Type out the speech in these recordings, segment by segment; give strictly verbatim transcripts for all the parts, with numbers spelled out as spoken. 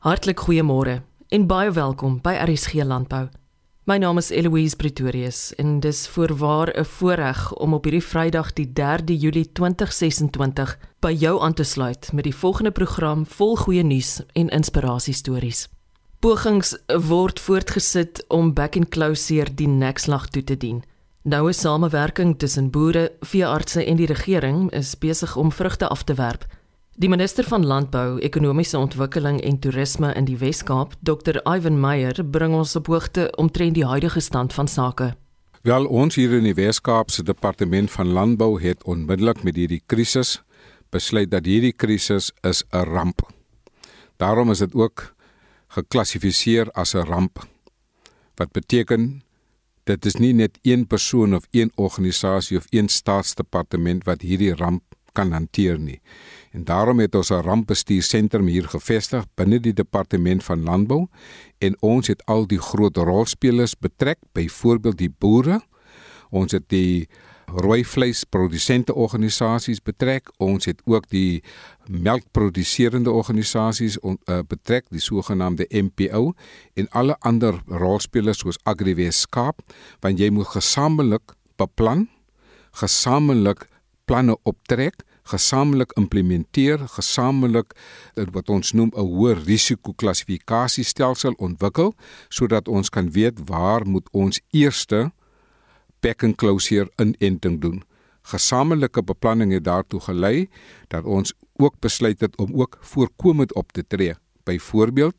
Hartlik goeiemôre en baie welkom by R S G Landbou. My naam is Eloise Pretorius en dis voorwaar 'n voorreg om op hierdie Vrydag die derde Julie twintig sesentwintig by jou aan te sluit met die volgende program vol goeie nuus en inspirasiestories. Pogings word voortgesit om back and closure die nekslag toe te dien. Noue samewerking tussen boere, veeartse en die regering is besig om vrugte af te werp. Die minister van Landbou, Ekonomiese Ontwikkeling en Toerisme in die Wes-Kaap, dokter Ivan Meyer, bring ons op hoogte omtrent die huidige stand van sake. Wel, ons hier in die Wes-Kaap se Departement van Landbou het onmiddellik met hierdie krisis besluit dat hierdie krisis is 'n ramp. Daarom is dit ook geklassifiseer as 'n ramp. Wat beteken dit is nie net een persoon of een organisasie of een staatsdepartement wat hierdie ramp kan hanteer nie. En daarom het ons 'n rampbestuursentrum hier gevestig binne die Departement van Landbou en ons het al die groot rolspelers betrek, byvoorbeeld die boere. Ons het die rooi vleisprodusente organisasies betrek, ons het ook die melkproduserende organisasies uh, betrek, die sogenaamde M P O en alle ander rolspelers soos Agri-Wes-Kaap, want jy moet gesamentlik beplan, gesamentlik planne optrek, gesamentlik implementeer, gesamentlik wat ons noem 'n hoë risiko klassifikasiestelsel ontwikkel, sodat ons kan weet waar moet ons eerste back and closure inenting doen. Gesamentlike beplanning het daartoe gelei dat ons ook besluit het om ook voorkomend op te tree. Byvoorbeeld,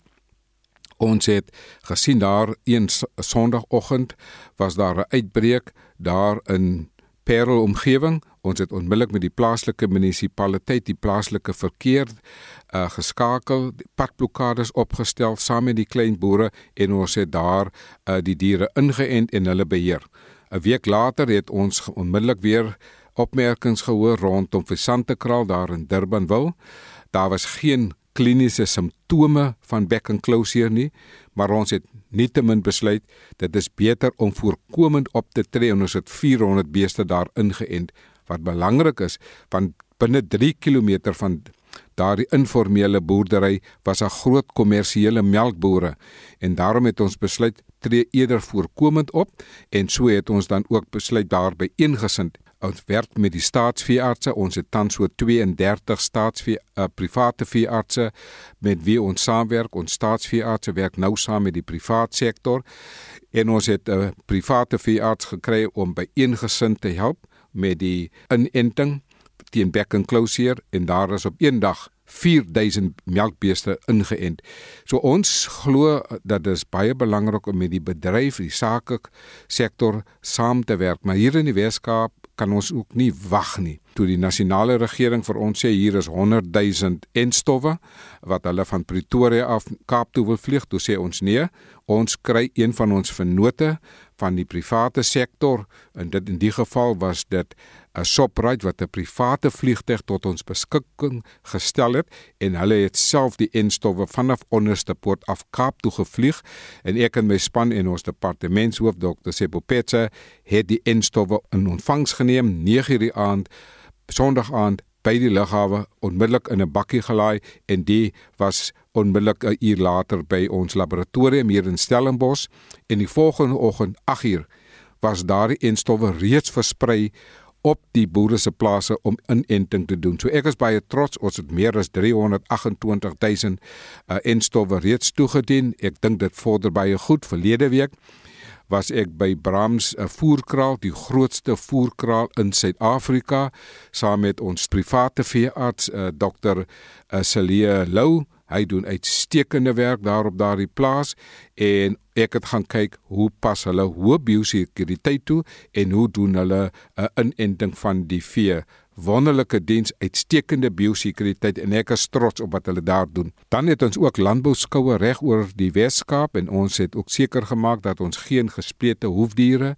ons het gesien daar een Sondagoggend was daar 'n uitbreek daar in Parel omgewing. Ons het onmiddellik met die plaaslike munisipaliteit, die plaaslike verkeer uh, geskakel, die padblokkades opgestel saam met die klein boere en ons het daar uh, die diere ingeënt en hulle beheer. 'n Week later het ons onmiddellik weer opmerkings gehoor rondom Visantekraal daar in Durbanville. Daar was geen kliniese simptome van back and closure nie, maar ons het nietemin besluit dit is beter om voorkomend op te tree en ons het vierhonderd beeste daar ingeënt. Wat belangrik is, want binne drie kilometer van daardie informele boerdery was 'n groot kommersiële melkbore en daarom het ons besluit tree eerder voorkomend op en so het ons dan ook besluit daarby eengesind. Ons werk met die staatsveeartse, ons het tans so twee en dertig staatsvee, uh, private veeartse met wie ons saamwerk. Ons staatsveeartse werk nou saam met die privaat sektor en ons het 'n uh, private veearts gekry om by eengesind te help met die inenting teen back and closure en daar is op een dag vierduisend melkbeeste ingeënt. So ons glo dat dit is baie belangrik om met die bedryf, die sake sektor saam te werk, maar hier in die Wes-Kaap kan ons ook nie wag nie. Toe die nasionale regering vir ons sê hier is honderdduisend entstowwe wat hulle van Pretoria af Kaap toe wil vlieg, toe sê ons nee, ons kry een van ons vennote van die private sektor en dit in die geval was dit 'n Shoprite wat 'n private vliegtuig tot ons beskikking gestel het en hulle het self die entstowwe vanaf onderste poort af Kaap toe gevlieg en ek en my span en ons departementshoof dokter Sebo Petse het die entstowwe in ontvangs geneem nege uur die aand Sondag aand by die lughawe onmiddellik in 'n bakkie gelaai en die was onmiddellik 'n uur later by ons laboratorium hier in Stellenbosch en die volgende oggend agt uur was daardie entstowwe reeds versprei op die boere se plase om inenting te doen. So ek is baie trots, ons het meer as driehonderdagentwintigduisend uh, entstowwe reeds toegedien. Ek dink dit vorder baie goed. Verlede week was ek by Brahms uh, voerkraal, die grootste voerkraal in Suid-Afrika, saam met ons private veearts, uh, dokter uh, Celia Lou. Hy doen uitstekende werk daar op daardie plaas en ek het gaan kyk hoe pas hulle hoë biosekuriteit toe en hoe doen hulle 'n inenting van die vee. Wonderlike diens, uitstekende biosekuriteit en ek is trots op wat hulle daar doen. Dan het ons ook landbouskoue reg oor die Wes-Kaap en ons het ook seker gemaak dat ons geen gesplete hoefdiere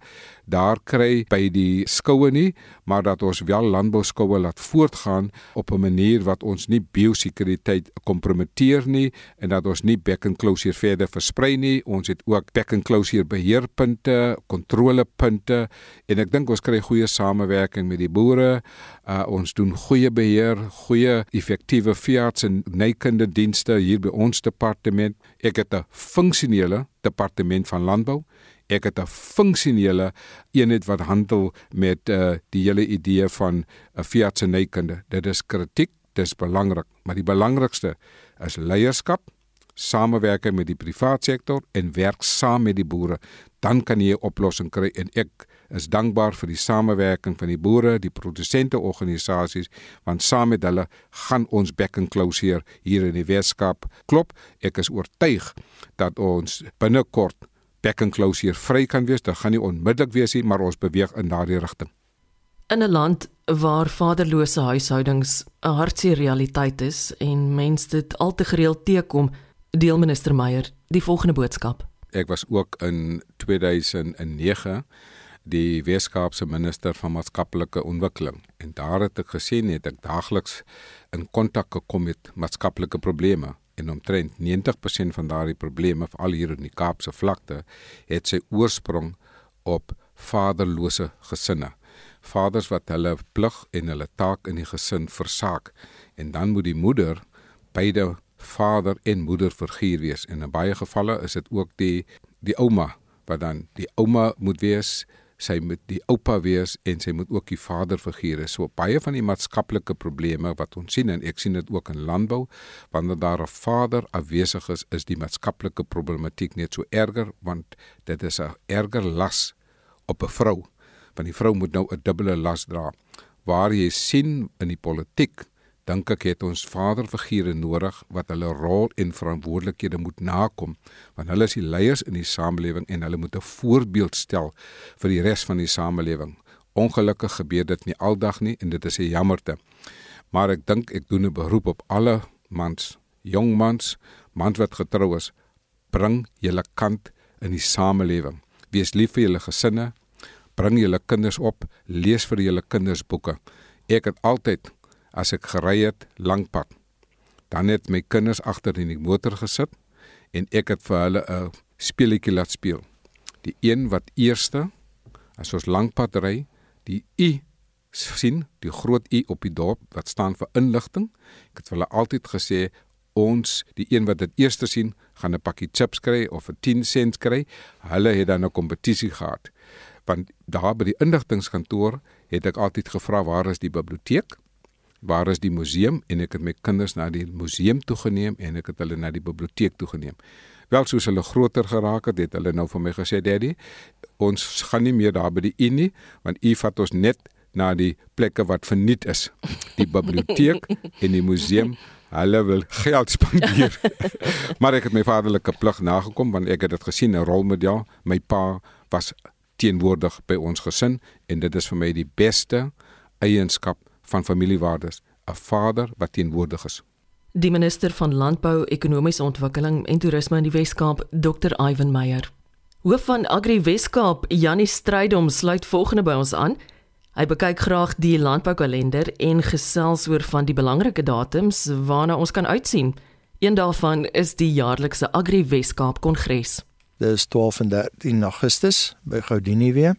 daar kry by die skoue nie, maar dat ons wel landbouskoue laat voortgaan op 'n manier wat ons nie biosekuriteit kompromiteer nie en dat ons nie back and closure verder versprei nie. Ons het ook back and closure beheerpunte, kontrolepunte en ek dink ons kry goeie samewerking met die boere. Uh, ons doen goeie beheer, goeie effektiewe veearts en nykunde dienste hier by ons departement. Ek het 'n funksionele departement van landbou. Ek het 'n funksionele eenheid wat handel met uh, die hele idee van 'n uh, veearts en nykunde. Dit is kritiek, dit is belangrik, maar die belangrikste is leierskap, samewerking met die privaat sektor en werk saam met die boere. Dan kan jy 'n oplossing kry en ek is dankbaar vir die samewerking van die boere, die produsenteorganisasies, want saam met hulle gaan ons back and closure hier in die Weskaap klop. Ek is oortuig dat ons binnekort back and closure vry kan wees. Dit gaan nie onmiddellik wees nie, maar ons beweeg in daardie rigting. In 'n land waar vaderlose huishoudings 'n hartseer realiteit is en mense dit al te gereeld teekom, deel minister Meyer die volgende boodskap. Ek was ook in tweeduisend nege die Weskaapse minister van maatskaplike ontwikkeling en daar het ek gesien het ek daagliks in kontak gekom met maatskaplike probleme en omtrent negentig persent van daardie probleme, veral hier in die Kaapse vlakte, het sy oorsprong op vaderlose gesinne. Vaders wat hulle plig en hulle taak in die gesin versaak en dan moet die moeder beide vader en moeder figuur wees en in baie gevalle is dit ook die die ouma wat dan die ouma moet wees, sy moet die oupa wees en sy moet ook die vaderfiguur is. So baie van die maatskaplike probleme wat ons sien en ek sien dit ook in landbou, wanneer daar 'n vader afwesig is, is die maatskaplike problematiek net so erger want dit is 'n erger las op 'n vrou. Want die vrou moet nou 'n dubbele las dra. Waar jy sien in die politiek, dink ek het ons vaderfigure nodig wat hulle rol en verantwoordelikhede moet nakom, want hulle is die leiers in die samelewing en hulle moet 'n voorbeeld stel vir die res van die samelewing. Ongelukkig gebeur dit nie aldag nie en dit is 'n jammerte. Maar ek dink ek doen 'n beroep op alle mans, jong mans, mans wat getrou is, bring julle kant in die samelewing. Wees lief vir julle gesinne, bring julle kinders op, lees vir julle kinders boeke. Ek het altyd as ek gery het, lang pad, dan het my kinders agter in die motor gesit en ek het vir hulle 'n speletjie laat speel. Die een wat eerste, as ons lang pad ry, die U sien, die groot U op die dorp, wat staan vir inligting. Ek het vir hulle altyd gesê, ons, die een wat dit eerste sien, gaan 'n pakkie chips kry of 'n tien sent kry. Hulle het dan 'n kompetisie gehad. Want daar by die inligtingskantoor het ek altyd gevra, waar is die biblioteek? Waar is die museum? En ek het my kinders na die museum toegeneem en ek het hulle na die biblioteek toegeneem. Wel, soos hulle groter geraak het, het hulle nou vir my gesê, Daddy, ons gaan nie meer daar by die U nie, want U vat ons net na die plekke wat verniet is. Die biblioteek en die museum, hulle wil geld spandeer. Maar ek het my vaderlike plig nagekom, want ek het dit gesien, 'n rolmodel. My pa was teenwoordig by ons gesin en dit is vir my die beste eienskap van familiewaardes, 'n vader wat teenwoordig is. Die minister van Landbou, Ekonomiese Ontwikkeling en Toerisme in die Weskaap, dokter Ivan Meyer. Hoof van Agri Weskaap, Janie Strydom, sluit volgende by ons aan. Hy bekyk graag die landboukalender en gesels oor van die belangrike datums waarna ons kan uitsien. Een daarvan is die jaarlikse Agri Weskaap Kongres. Dit is twaalf en dertien Augustus by Goudini weer.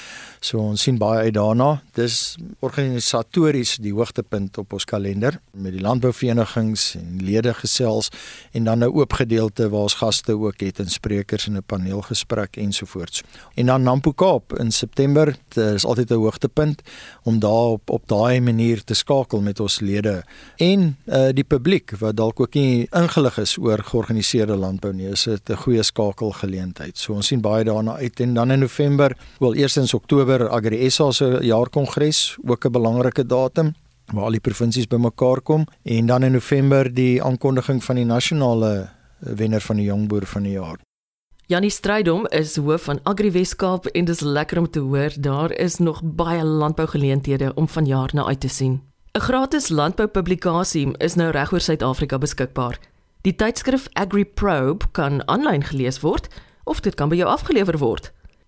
So ons sien baie uit daarna. Dis organisatories die hoogtepunt op ons kalender met die landbouverenigings en lede gesels en dan 'n oop gedeelte waar ons gaste ook het en sprekers en 'n paneelgesprek ensovoorts. En dan Nampo Kaap in September, dit is altyd 'n hoogtepunt om daar op, op daai manier te skakel met ons lede en uh, die publiek wat dalk ook nie ingelig is oor georganiseerde landbou nie. Is dit 'n goeie skakelgeleentheid. So ons sien baie daarna uit en dan in November, wel eerstens Oktober Agri S A se jaarkongres, ook 'n belangrike datum waar al die provinsies bymekaar kom en dan in November die aankondiging van die nasionale wenner van die jong boer van die jaar. Janie Strydom is hoof van Agri Weskaap en dis lekker om te hoor daar is nog baie landbougeleenthede om vanjaar na uit te sien. 'n Gratis landboupublikasie is nou regoor Suid-Afrika beskikbaar. Die tydskrif Agri Probe kan aanlyn gelees word of dit kan by jou afgelewer word.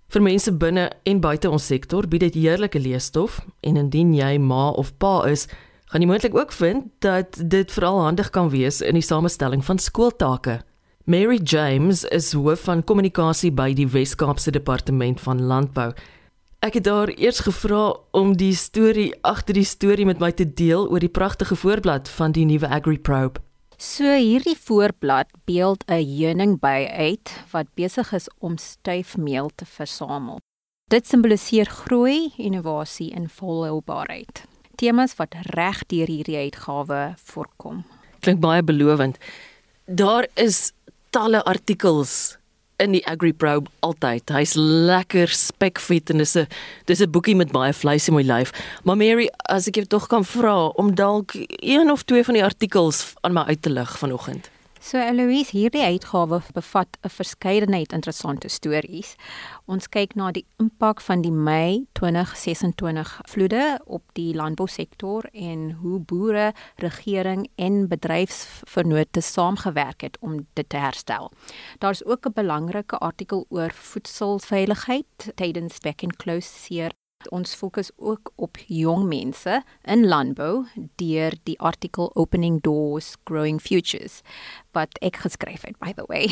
Vir mense binne en buite ons sektor bied dit heerlike leesstof en indien jy ma of pa is, gaan jy moontlik ook vind dat dit veral handig kan wees in die samestelling van skooltake. Mary James is hoof van kommunikasie by die Wes-Kaapse Departement van Landbou. Ek het haar eers gevra om die storie agter die storie met my te deel oor die pragtige voorblad van die nuwe AgriProbe. So hierdie voorblad beeld 'n heuningbei uit wat besig is om styfmeel te versamel. Dit simboliseer groei, innovasie en volhoubaarheid. Temas wat reg deur hierdie uitgawe voorkom. Klink baie belovend. Daar is talle artikels in die AgriProbe altyd. Hy's lekker spekvet en dis 'n dis 'n boekie met baie vleis in my lyf. Maar Mary, as ek jou tog kan vra om dalk een of twee van die artikels aan my uit te lig vanoggend. So Eloise, hierdie uitgawe bevat 'n verskeidenheid interessante stories. Ons kyk na die impak van die Mei twintig ses en twintig vloede op die landbousektor en hoe boere, regering en bedryfsvennote saamgewerk het om dit te herstel. Daar's ook 'n belangrike artikel oor voedselveiligheid tydens back and close seer. Ons fokus ook op jong mense in landbou deur die artikel Opening Doors, Growing Futures, wat ek geskryf het, by the way.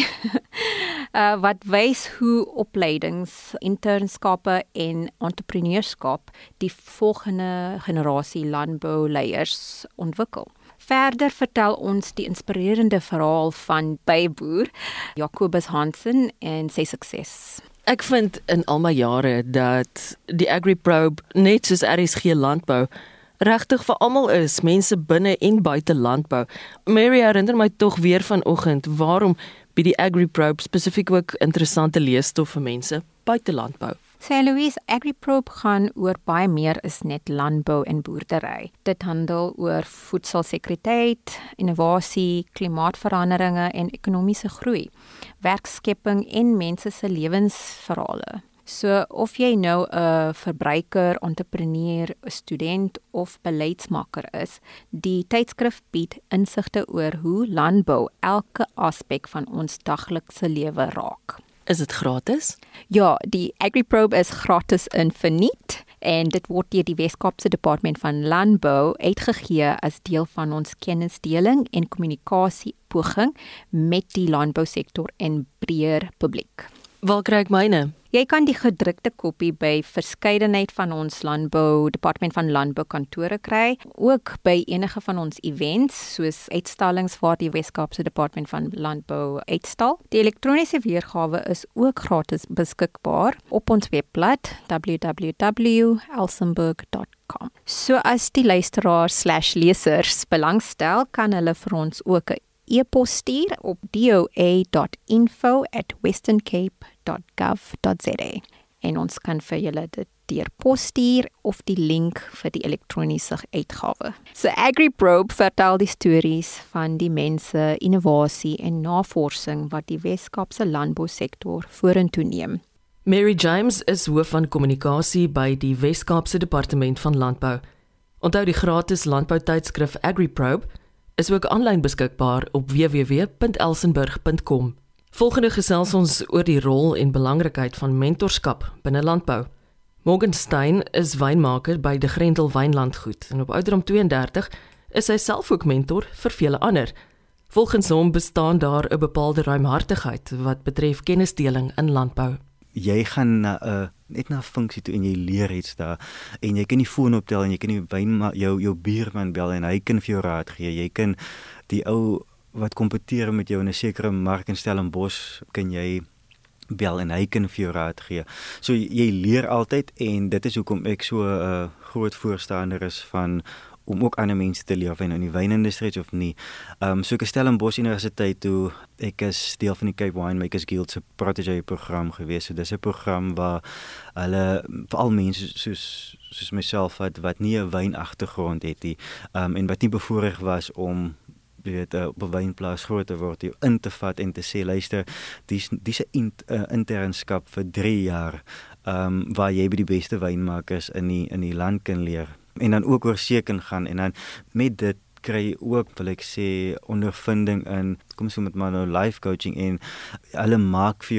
uh, wat wys hoe opleidings, internskappe en entrepreneurskap die volgende generasie landbouleiers ontwikkel. Verder vertel ons die inspirerende verhaal van byboer Jacobus Hansen en sy sukses. Ek vind in al my jare dat die AgriProbe, net soos R S G Landbou, regtig vir almal is, mense binne en buite landbou. Mary herinner my tog weer vanoggend, waarom bied die AgriProbe spesifiek ook interessante leesstof vir mense buite landbou? Sê Louise, AgriProbe gaan oor baie meer as net landbou en boerdery. Dit handel oor voedselsekuriteit, innovasie, klimaatsveranderinge en ekonomiese groei, werkskepping en mense se lewensverhale. So of jy nou 'n verbruiker, entrepreneur, student of beleidsmaker is, die tydskrif bied insigte oor hoe landbou elke aspek van ons daglikse lewe raak. Is dit gratis? Ja, die AgriProbe is gratis en verniet en dit word deur die Wes-Kaapse Departement van Landbou uitgegee as deel van ons kennisdeling en kommunikasiepoging met die landbousektor en breër publiek. Waar kry ek myne? Jy kan die gedrukte kopie by verskeidenheid van ons landbou, Departement van Landbou kantore kry, ook by enige van ons events, soos uitstallings waar die Wes-Kaapse Departement van Landbou uitstal. Die elektroniese weergawe is ook gratis beskikbaar op ons webblad w w w punt elsenburg punt com. So as die luisteraars slash lesers belangstel, kan hulle vir ons ook 'n e-pos stuur op d o a dot info at western cape dot gov dot z a en ons kan vir julle dit deur pos stuur of die link vir die elektroniese uitgawe. So AgriProbe vertel die stories van die mense, innovasie en navorsing wat die Wes-Kaapse landbousektor vorentoe neem. Mary James is hoof van kommunikasie by die Wes-Kaapse Departement van Landbou. Onthou die gratis landboutydskrif AgriProbe is ook aanlyn beskikbaar op w w w punt elsenburg punt com. Volgende gesels ons oor die rol en belangrikheid van mentorskap binne landbou. Morgan Stein is wynmaker by De Grendel Wynlandgoed en op ouderdom twee en dertig is hy self ook mentor vir vele ander. Volgens hom bestaan daar 'n bepaalde ruimhartigheid wat betref kennisdeling in landbou. Jy gaan na 'n uh, net na 'n funksie toe en jy leer iets daar en jy kan die foon optel en jy kan die wyn jou jou buurman bel en hy kan vir jou raad gee. Jy kan die ou wat kompeteer met jou in 'n sekere mark in Stellenbosch kan jy bel en hy kan vir jou raad gee. So jy leer altyd en dit is hoekom ek so 'n uh, groot voorstander is van om ook ander mense te leer of in die wynindustrie of nie. Um, so ek stel in Stellenbosch Universiteit toe, ek is deel van die Cape Winemakers Guild se protégé program gewees. So dis 'n program waar hulle veral mense soos soos myself wat wat nie 'n wynagtergrond het nie, um, en wat nie bevoorreg was om weet uh, op 'n wynplaas groot te word, in te vat en te sê luister, dis dis 'n in, uh, internskap vir drie jaar, um, waar jy by die beste wynmakers in die in die land kan leer. En dan ook oor see kan gaan en dan met dit kry jy ook, wil ek sê, ondervinding in, kom so met maar nou life coaching en hulle maak vir jou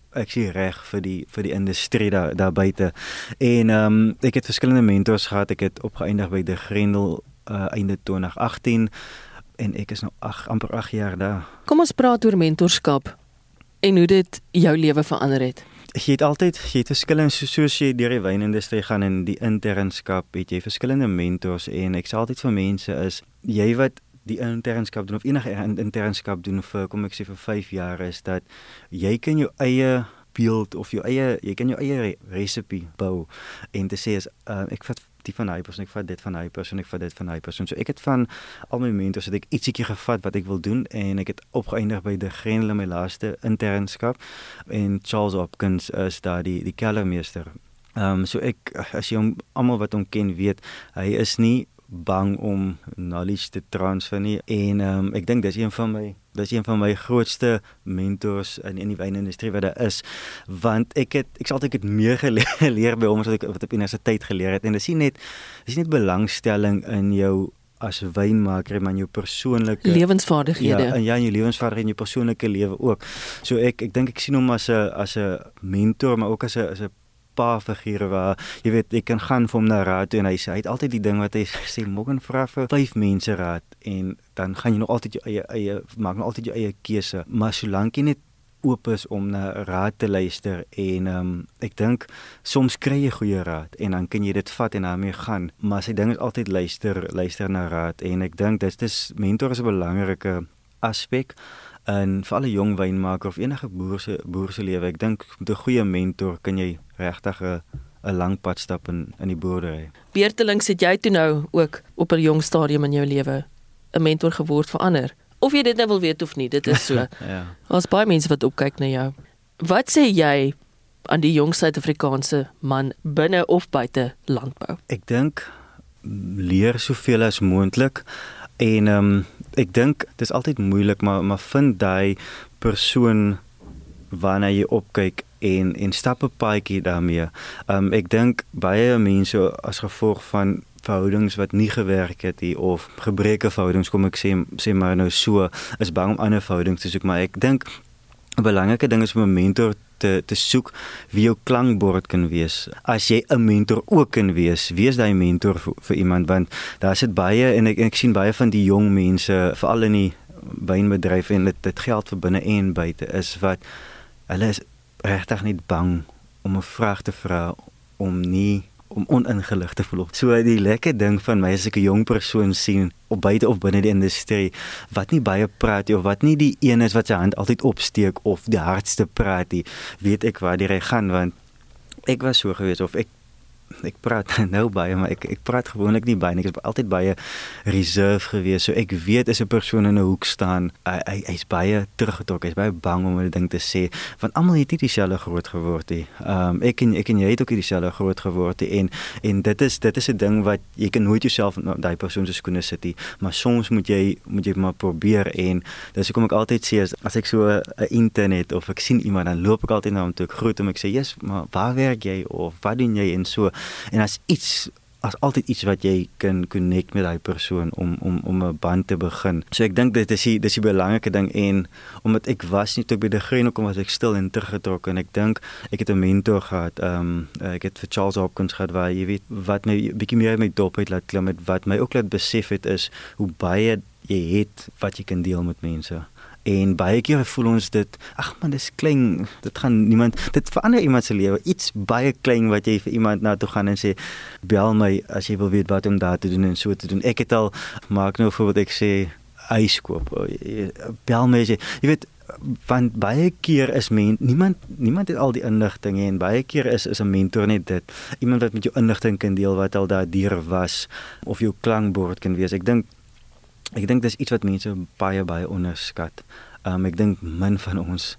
ek sê reg vir die vir die industrie daar daar buite. En ehm um, ek het verskillende mentors gehad. Ek het opgeëindig by De Grendel uh, einde twintig agttien en ek is nou ag amper agt jaar daar. Kom ons praat oor mentorskap en hoe dit jou lewe verander het. Jy het altyd, jy het verskillende, so, soos jy deur die wynindustrie gaan en die internskap, het jy verskillende mentors en ek sê altyd vir mense is, jy wat die internskap doen of enige internskap doen vir, kom ek sê vir vyf jaar is, dat jy kan jou eie beeld of jou eie, jy kan jou eie recipe bou en te sê is, uh, ek vat die van hy persoon, ek vat dit van hy persoon, ek vat dit van hy persoon. So ek het van al my mentors het ek ietsiekie gevat wat ek wil doen en ek het opgeëindig by De Grendel my laaste internskap en Charles Hopkins is daar die die kellermeester. Ehm um, so ek as jy hom almal wat hom ken weet, hy is nie bang om knowledge te transfer nie en um, ek dink dis een van my dis een van my grootste mentors in in die wynindustrie wat daar is, want ek het ek sal altyd het meer geleer by hom as wat ek wat op universiteit geleer het en dis nie net dis nie net belangstelling in jou as wynmaker, maar in jou persoonlike lewensvaardighede. Ja, en ja, in jou lewensvaardighede en jou persoonlike lewe ook. So ek ek dink ek sien hom as 'n as 'n mentor, maar ook as 'n as 'n pa figure waar jy weet ek kan gaan vir hom na raad toe en hy sê hy het altyd die ding wat hy sê môre vra vir vyf mense raad en dan gaan jy nog altyd jou eie eie maak nog altyd jou eie keuse, maar solank jy net oop is om na raad te luister en um, ek dink soms kry jy goeie raad en dan kan jy dit vat en daarmee gaan, maar sy ding is altyd luister luister na raad en ek dink dis dis mentor is 'n belangrike aspek en vir alle jong wynmaker of enige boer se boer se lewe. Ek dink met 'n goeie mentor kan jy regtig 'n 'n lang pad stap in in die boerdery. Beurtelings het jy toe nou ook op 'n jong stadium in jou lewe 'n mentor geword vir ander. Of jy dit nou wil weet of nie, dit is so. Ja. Daar's baie mense wat opkyk na jou. Wat sê jy aan die jong Suid-Afrikaanse man binne of buite landbou? Ek dink leer soveel as moontlik en um, ek dink dis altyd moeilik, maar maar vind daai persoon waarna jy opkyk en en stap 'n paadjie daarmee. Um, ek dink baie mense as gevolg van verhoudings wat nie gewerk het nie of gebreke verhoudings, kom ek sê sê maar nou so, is bang om ander verhoudings te soek, maar ek dink 'n belangrike ding is om 'n mentor te te soek wie jou klankbord kan wees. As jy 'n mentor ook kan wees, wees daai mentor vir, vir iemand, want daar sit baie en ek, en ek sien baie van die jong mense, veral in die wynbedryf en dit dit geld vir binne en buite is wat hulle is regtig nie bang om 'n vraag te vra om nie om oningelig te voel. So die lekker ding van my as ek 'n jong persoon sien op buite of binne die industrie wat nie baie praat nie of wat nie die een is wat sy hand altyd opsteek of die hardste praat nie, weet ek waar die ry gaan, want ek was so gewees of ek ek praat nou baie, maar ek ek praat gewoonlik nie baie nie. Ek is altyd baie reserve gewees. So ek weet as 'n persoon in 'n hoek staan, hy hy hy's baie teruggetrek, hy's baie bang om 'n ding te sê, want almal het nie dieselfde groot geword nie. Ehm um, ek en ek en jy het ook nie dieselfde groot geword nie en en dit is dit is 'n ding wat jy kan nooit jouself in daai persoon se skoene sit nie, maar soms moet jy moet jy maar probeer en dis hoekom ek altyd sê as, as ek so 'n internet of ek sien iemand dan loop ek altyd na hom toe, ek groet hom, ek sê, "Yes, maar waar werk jy?" of "Wat doen jy?" en so. En as iets, as altyd iets wat jy kan connect met daai persoon om om om 'n band te begin. So ek dink dit is die dis die belangrike ding en omdat ek was nie toe ek by De Grendel kom was ek stil en teruggetrokke en ek dink ek het 'n mentor gehad. Ehm um, ek het vir Charles Hopkins gehad waar jy weet wat my bietjie meer my dop uit laat klim het, wat my ook laat besef het is hoe baie jy het wat jy kan deel met mense. En baie keer voel ons dit, ag man, dis klein, dit gaan niemand, dit verander iemand se lewe, iets baie klein wat jy vir iemand na toe gaan en sê, bel my as jy wil weet wat om daar te doen en so te doen. Ek het al, maak nou voorbeeld ek sê, ys koop, bel my as jy, jy weet, want baie keer is men, niemand, niemand het al die inligting en baie keer is, is 'n mentor net dit, iemand wat met jou inligting kan deel, wat al daar dier was, of jou klankbord kan wees. Ek dink, Ek dink dis iets wat mense baie baie onderskat. Um, ek dink min van ons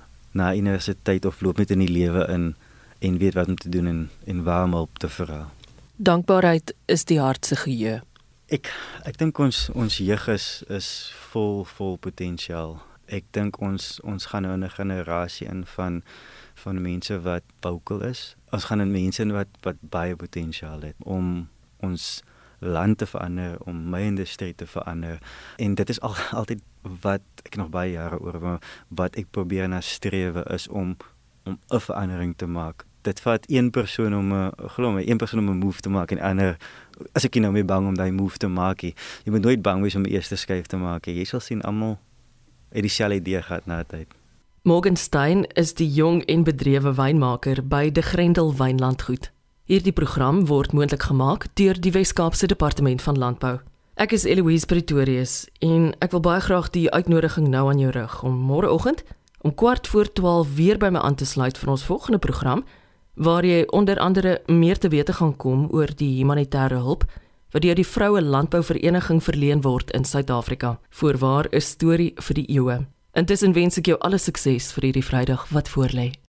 na universiteit of loop net in die lewe in en weet wat om te doen en, en waar om hulp te vra. Dankbaarheid is die hart se geheue. Ek ek dink ons ons jeug is is vol vol potensiaal. Ek dink ons ons gaan nou in 'n generasie in van van mense wat vocal is. Ons gaan in mense in wat wat baie potensiaal het om ons land te verander, om my industrie te verander. En dit is al, altyd wat ek nog baie jare oor, wat ek probeer na strewe is om om 'n verandering te maak. Dit vat een persoon om 'n glo my, een persoon om 'n move te maak en ander as ek nie nou meer bang om daai move te maak nie. Jy moet nooit bang wees om die eerste skuif te maak nie. Jy sal sien almal het dieselfde idee gehad na tyd. Morgan Stein is die jong en bedrewe wynmaker by De Grendel Wynlandgoed. Hierdie program word moontlik gemaak deur die Wes-Kaapse Departement van Landbou. Ek is Eloise Pretorius en ek wil baie graag die uitnodiging nou aan jou rig om môreoggend om kwart voor twaalf weer by my aan te sluit vir ons volgende program, waar jy onder andere meer te wete gaan kom oor die humanitêre hulp wat deur die Vroue Landbouvereniging verleen word in Suid-Afrika. Voorwaar 'n storie vir die eeue. Intussen wens ek jou alle sukses vir hierdie Vrydag wat voorlê.